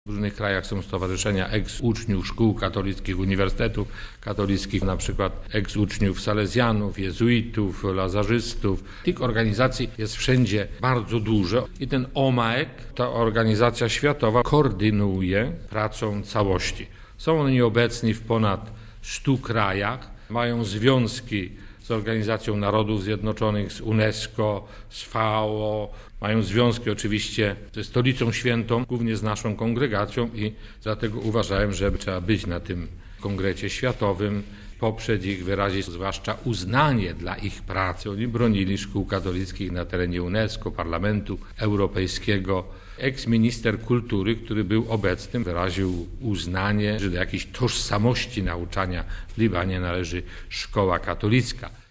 W różnych krajach są stowarzyszenia eks-uczniów szkół katolickich, uniwersytetów katolickich, na przykład eks-uczniów salezjanów, jezuitów, lazarzystów. Tych organizacji jest wszędzie bardzo dużo i ten OMAEK, ta organizacja światowa, koordynuje pracą całości. Są oni obecni w ponad 100 krajach, mają związki z Organizacją Narodów Zjednoczonych, z UNESCO, z FAO. Mają związki oczywiście ze Stolicą Świętą, głównie z naszą kongregacją i dlatego uważałem, że trzeba być na tym kongrecie światowym, poprzeć ich, wyrazić zwłaszcza uznanie dla ich pracy. Oni bronili szkół katolickich na terenie UNESCO, Parlamentu Europejskiego. Eks-minister kultury, który był obecny, wyraził uznanie, że do jakiejś tożsamości nauczania w Libanie należy szkoła katolicka.